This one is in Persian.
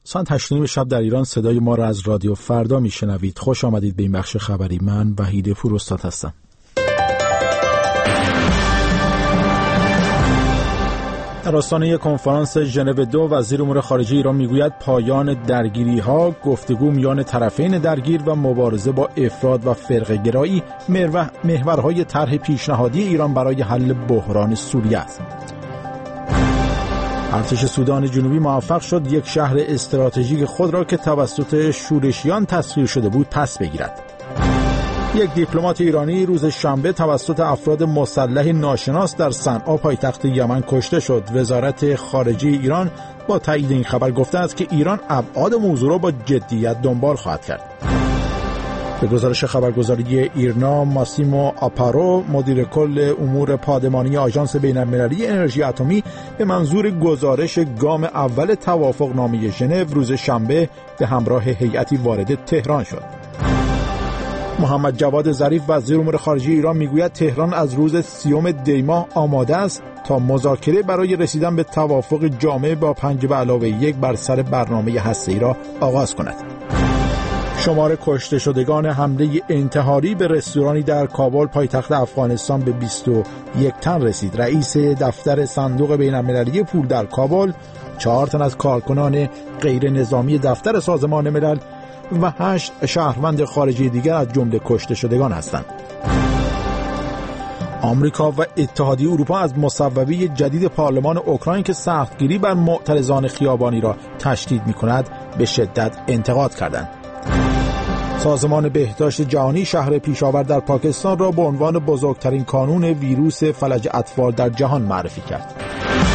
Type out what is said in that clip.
ساعت 8:30 شب در ایران صدای ما را از رادیو فردا میشنوید. خوش آمدید به این بخش خبری. من وحید پوراستاد هستم. در آستانه کنفرانس ژنو 2 وزیر امور خارجه ایران میگوید پایان درگیری‌ها، گفتگو میان طرفین درگیر و مبارزه با افراط و فرقه‌گرایی محورهای طرح پیشنهادی ایران برای حل بحران سوریه است. ارتش سودان جنوبی موفق شد یک شهر استراتژیک خود را که توسط شورشیان تسخیر شده بود پس بگیرد. یک دیپلمات ایرانی روز شنبه توسط افراد مسلح ناشناس در صنعا پایتخت یمن کشته شد. وزارت خارجه ایران با تایید این خبر گفته است که ایران ابعاد موضوع را با جدیت دنبال خواهد کرد. به گزارش خبرگزاری ایرنا، ماسیمو آپارو، مدیر کل امور پادمانی آژانس بین‌المللی انرژی اتمی، به منظور گزارش گام اول توافقنامه ژنو روز شنبه به همراه هیئتی وارد تهران شد. محمد جواد ظریف وزیر امور خارجه ایران میگوید تهران از روز 30 دی ماه آماده است تا مذاکره برای رسیدن به توافق جامع با 5+1 بر سر برنامه هسته‌ای را آغاز کند. شمار کشته شدگان حمله انتحاری به رستورانی در کابل پایتخت افغانستان به 21 تن رسید. رئیس دفتر صندوق بین‌المللی پول در کابل، 4 تن از کارکنان غیر نظامی دفتر سازمان ملل و 8 شهروند خارجی دیگر از جمله کشته شدگان هستند. آمریکا و اتحادیه اروپا از مصوبه جدید پارلمان اوکراین که سختگیری بر معترضان خیابانی را تشدید می‌کند به شدت انتقاد کردند. سازمان بهداشت جهانی شهر پیشاور در پاکستان را به عنوان بزرگترین کانون ویروس فلج اطفال در جهان معرفی کرد.